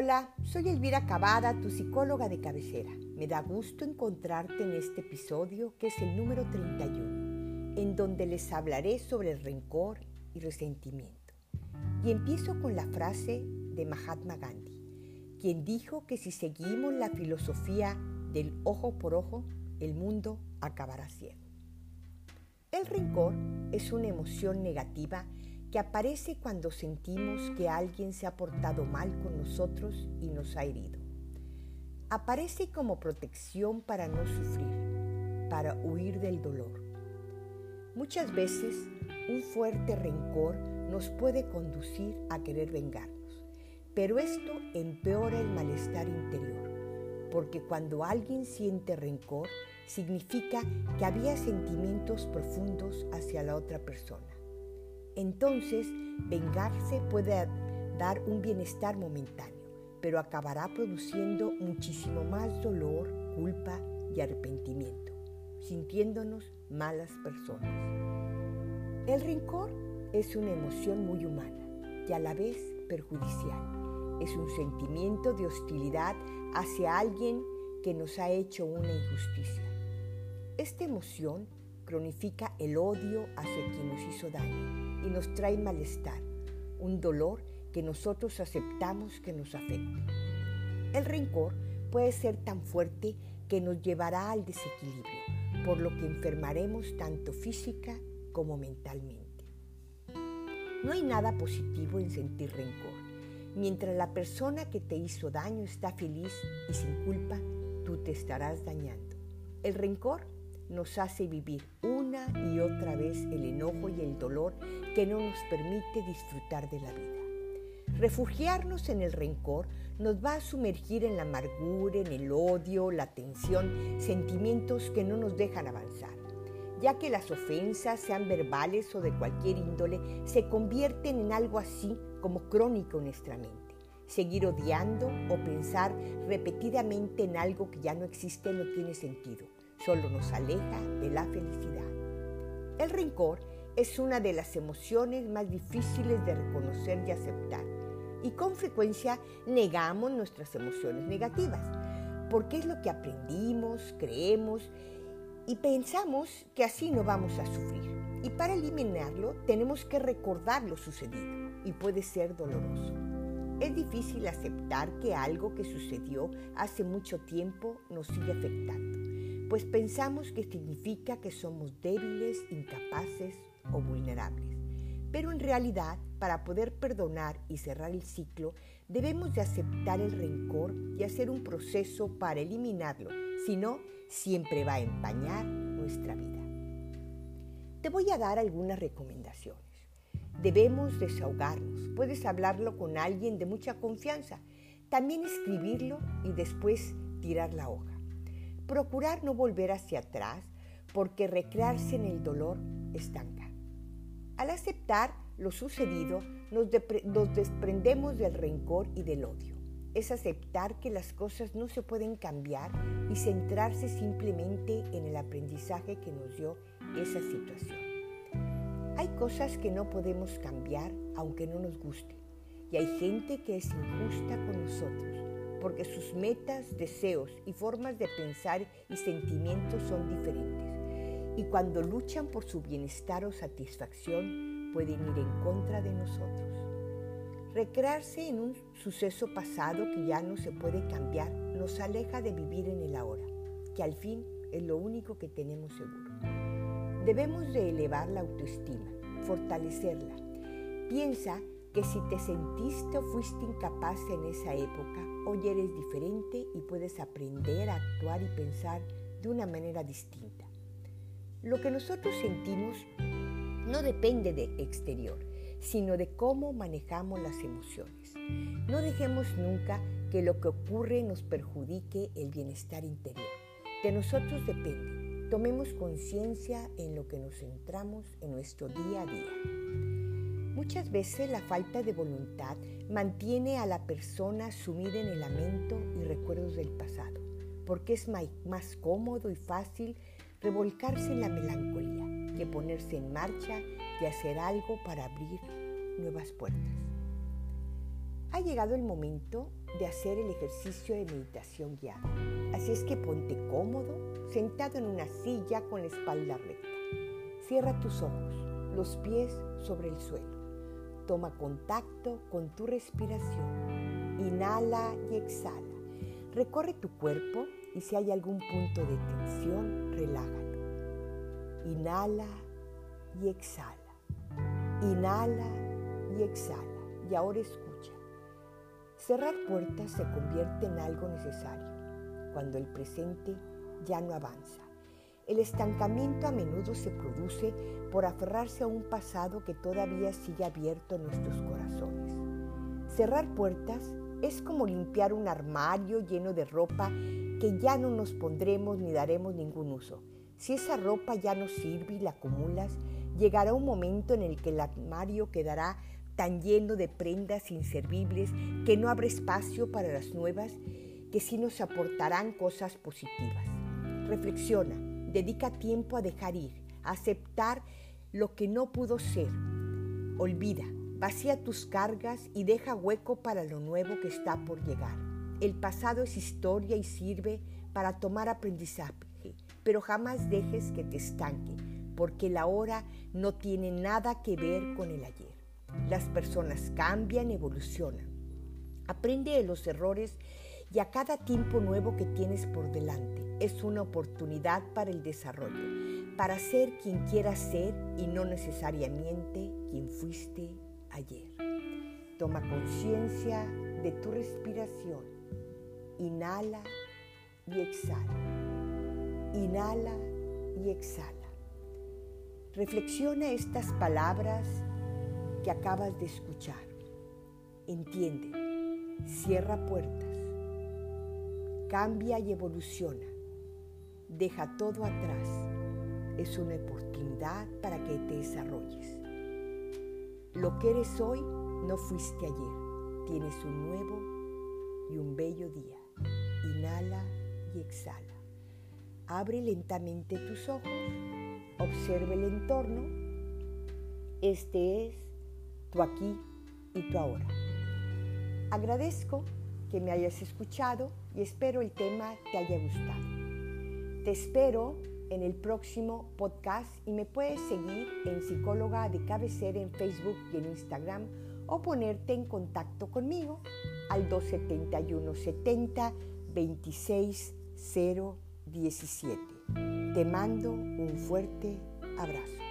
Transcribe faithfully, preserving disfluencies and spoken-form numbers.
Hola, soy Elvira Cavada, tu psicóloga de cabecera. Me da gusto encontrarte en este episodio que es el número treinta y uno, en donde les hablaré sobre el rencor y resentimiento. Y empiezo con la frase de Mahatma Gandhi, quien dijo que si seguimos la filosofía del ojo por ojo, el mundo acabará ciego. El rencor es una emoción negativa que aparece cuando sentimos que alguien se ha portado mal con nosotros y nos ha herido. Aparece como protección para no sufrir, para huir del dolor. Muchas veces un fuerte rencor nos puede conducir a querer vengarnos, pero esto empeora el malestar interior, porque cuando alguien siente rencor, significa que había sentimientos profundos hacia la otra persona. Entonces, vengarse puede dar un bienestar momentáneo, pero acabará produciendo muchísimo más dolor, culpa y arrepentimiento, sintiéndonos malas personas. El rencor es una emoción muy humana y a la vez perjudicial. Es un sentimiento de hostilidad hacia alguien que nos ha hecho una injusticia. Esta emoción cronifica el odio hacia quien nos hizo daño y nos trae malestar, un dolor que nosotros aceptamos que nos afecte. El rencor puede ser tan fuerte que nos llevará al desequilibrio, por lo que enfermaremos tanto física como mentalmente. No hay nada positivo en sentir rencor. Mientras la persona que te hizo daño está feliz y sin culpa, tú te estarás dañando. El rencor nos hace vivir una y otra vez el enojo y el dolor que no nos permite disfrutar de la vida. Refugiarnos en el rencor nos va a sumergir en la amargura, en el odio, la tensión, sentimientos que no nos dejan avanzar, ya que las ofensas, sean verbales o de cualquier índole, se convierten en algo así como crónico en nuestra mente. Seguir odiando o pensar repetidamente en algo que ya no existe no tiene sentido. Solo nos aleja de la felicidad. El rencor es una de las emociones más difíciles de reconocer y aceptar, y con frecuencia negamos nuestras emociones negativas, porque es lo que aprendimos, creemos y pensamos que así no vamos a sufrir. Y para eliminarlo tenemos que recordar lo sucedido, y puede ser doloroso. Es difícil aceptar que algo que sucedió hace mucho tiempo nos sigue afectando, pues pensamos que significa que somos débiles, incapaces o vulnerables. Pero en realidad, para poder perdonar y cerrar el ciclo, debemos de aceptar el rencor y hacer un proceso para eliminarlo, si no, siempre va a empañar nuestra vida. Te voy a dar algunas recomendaciones. Debemos desahogarnos. Puedes hablarlo con alguien de mucha confianza, también escribirlo y después tirar la hoja. Procurar no volver hacia atrás porque recrearse en el dolor estanca. Al aceptar lo sucedido, nos, depre- nos desprendemos del rencor y del odio. Es aceptar que las cosas no se pueden cambiar y centrarse simplemente en el aprendizaje que nos dio esa situación. Hay cosas que no podemos cambiar aunque no nos guste, y hay gente que es injusta con nosotros, porque sus metas, deseos y formas de pensar y sentimientos son diferentes. Y cuando luchan por su bienestar o satisfacción, pueden ir en contra de nosotros. Recrearse en un suceso pasado que ya no se puede cambiar nos aleja de vivir en el ahora, que al fin es lo único que tenemos seguro. Debemos de elevar la autoestima, fortalecerla. Piensa que si te sentiste o fuiste incapaz en esa época, hoy eres diferente y puedes aprender a actuar y pensar de una manera distinta. Lo que nosotros sentimos no depende del exterior, sino de cómo manejamos las emociones. No dejemos nunca que lo que ocurre nos perjudique el bienestar interior. De nosotros depende. Tomemos conciencia en lo que nos centramos en nuestro día a día. Muchas veces la falta de voluntad mantiene a la persona sumida en el lamento y recuerdos del pasado, porque es más cómodo y fácil revolcarse en la melancolía que ponerse en marcha y hacer algo para abrir nuevas puertas. Ha llegado el momento de hacer el ejercicio de meditación guiada. Así es que ponte cómodo, sentado en una silla con la espalda recta. Cierra tus ojos, los pies sobre el suelo. Toma contacto con tu respiración. Inhala y exhala. Recorre tu cuerpo y si hay algún punto de tensión, relájalo. Inhala y exhala. Inhala y exhala. Y ahora escucha. Cerrar puertas se convierte en algo necesario cuando el presente ya no avanza. El estancamiento a menudo se produce por aferrarse a un pasado que todavía sigue abierto en nuestros corazones. Cerrar puertas es como limpiar un armario lleno de ropa que ya no nos pondremos ni daremos ningún uso. Si esa ropa ya no sirve y la acumulas, llegará un momento en el que el armario quedará tan lleno de prendas inservibles que no habrá espacio para las nuevas que sí nos aportarán cosas positivas. Reflexiona, dedica tiempo a dejar ir, a aceptar lo que no pudo ser. Olvida, vacía tus cargas y deja hueco para lo nuevo que está por llegar. El pasado es historia y sirve para tomar aprendizaje, pero jamás dejes que te estanque, porque el ahora no tiene nada que ver con el ayer. Las personas cambian, evolucionan. Aprende de los errores y a cada tiempo nuevo que tienes por delante es una oportunidad para el desarrollo, para ser quien quieras ser y no necesariamente quien fuiste ayer. Toma conciencia de tu respiración. Inhala y exhala. Inhala y exhala. Reflexiona estas palabras que acabas de escuchar. Entiende, cierra puertas, cambia y evoluciona, deja todo atrás. Es una oportunidad para que te desarrolles. Lo que eres hoy no fuiste ayer. Tienes un nuevo y un bello día. Inhala y exhala. Abre lentamente tus ojos, observa el entorno. Este es tu aquí y tu ahora. Agradezco que me hayas escuchado y espero el tema te haya gustado. Te espero en el próximo podcast y me puedes seguir en Psicóloga de Cabecera en Facebook y en Instagram o ponerte en contacto conmigo al dos setenta y uno setenta veintiséis cero diecisiete. Te mando un fuerte abrazo.